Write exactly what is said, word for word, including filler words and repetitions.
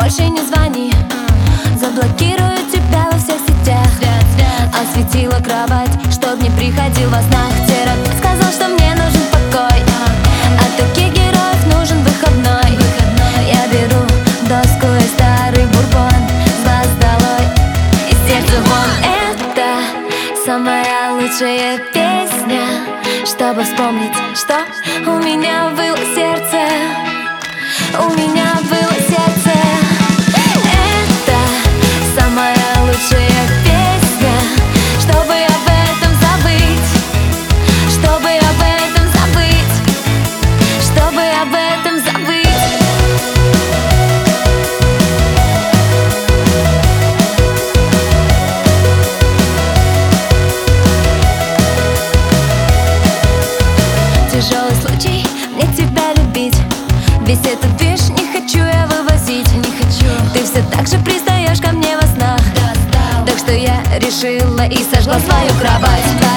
больше не звони. Заблокирую тебя во всех сетях. Осветила кровать, чтоб не приходил во снах. Терапевт сказал, что мне нужен покой. От таких героев нужен выходной. Я беру доску и старый бурбон. С вас долой и сердце вон. Это самая лучшая песня, чтобы вспомнить, что у меня было сердце. У меня было сердце. Это самая лучшая песня, чтобы об этом забыть. Чтобы об этом забыть. Чтобы об этом забыть. Тяжелый случай мне тебя любить. Весь этот движ не хочу я вывозить. Не хочу. Ты все так же пристаешь ко мне во снах. Так что я решила и сожгла свою кровать.